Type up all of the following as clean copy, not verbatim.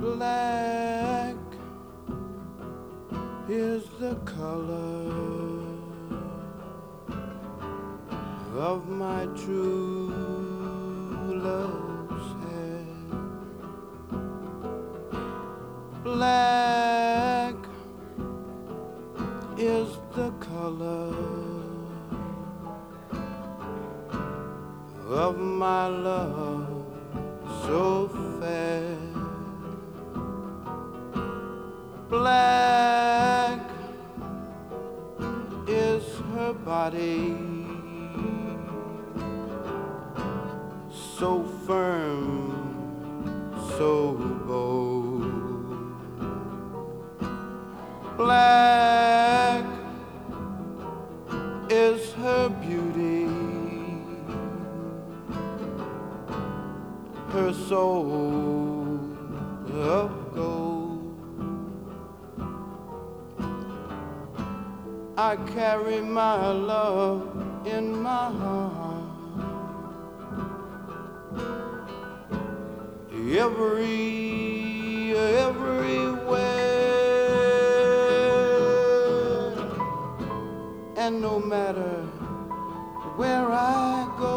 Black is the color of my true love's hair. Black is the color of my love so fair. Black is her body, so firm, so bold. Black is her beauty, her soul of gold. I carry my love in my heart everywhere, and no matter where I go,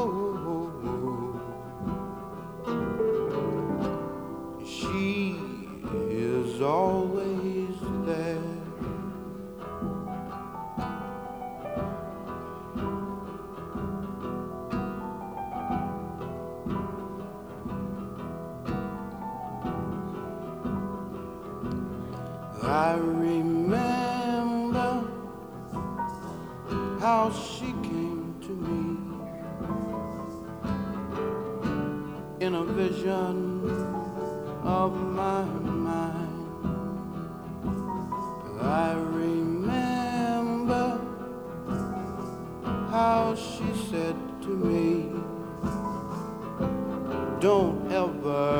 she is always there. I remember how she came to me in a vision of my mind. I remember how she said to me, don't ever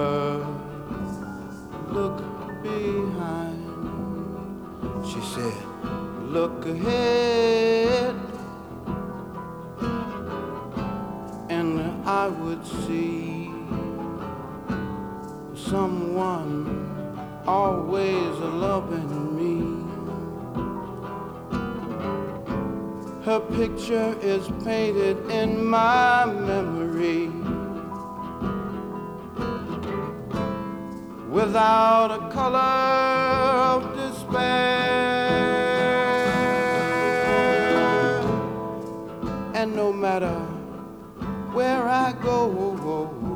look behind. She said, look ahead, and I would see someone always loving me. Her picture is painted in my memory without a color of despair. And no matter where I go,